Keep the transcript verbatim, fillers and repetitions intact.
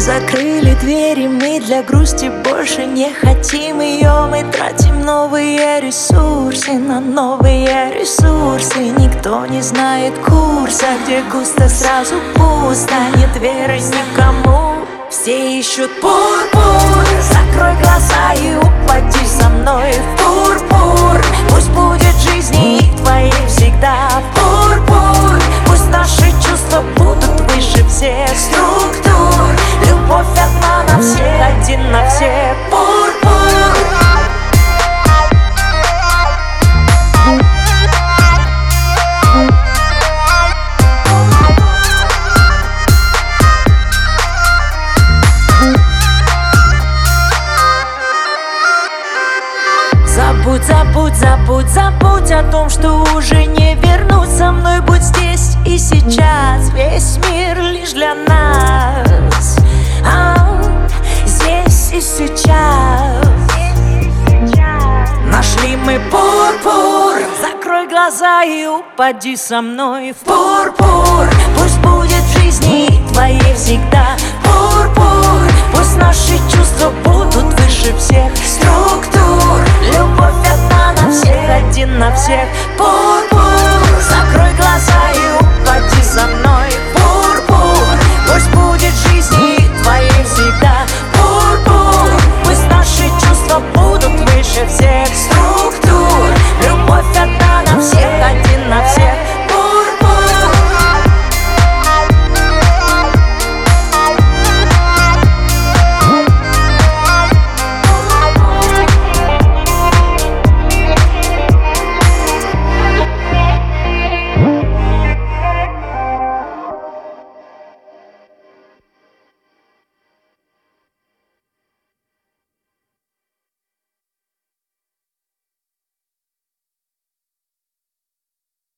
Закрыли двери, мы для грусти больше не хотим ее. Мы тратим новые ресурсы на новые ресурсы. Никто не знает курса, где густо сразу пусто. Нет веры никому, все ищут пурпур. Закрой глаза и упади со мной в пурпур. Пусть будет в жизни твоей всегда пурпур. Пусть наши чувства будут выше всех структур. Любовь одна на всех, один на все, пурпур. Забудь, забудь, забудь, забудь о том, что уже не вернуться. Со мной будь здесь и сейчас. Весь мир лишь для нас, а, здесь и сейчас. Нашли мы пурпур. Закрой глаза и упади со мной в пурпур. Пусть будет